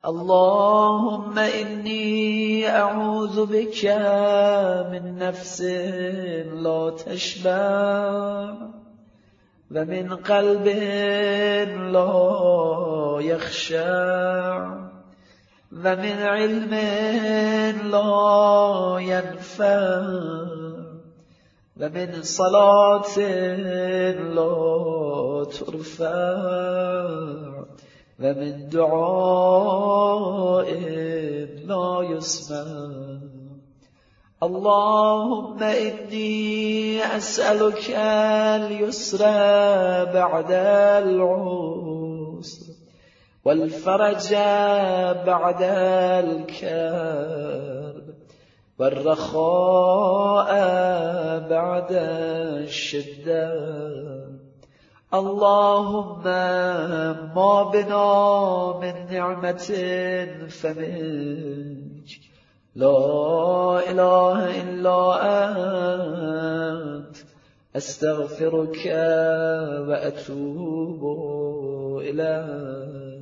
اللهم إني أعوذ بك من نفس لا تشبع ومن قلب لا يخشع ومن علم لا ينفع ومن صلاة لا ترفع ومن دعاء لا يسمع. اللهم إني أسألك اليسر بعد العسر والفرج بعد الكرب والرخاء بعد الشدة. اللهم ما بنا من نعمة فمنك، لا إله إلا أنت، أستغفرك وأتوب إليك.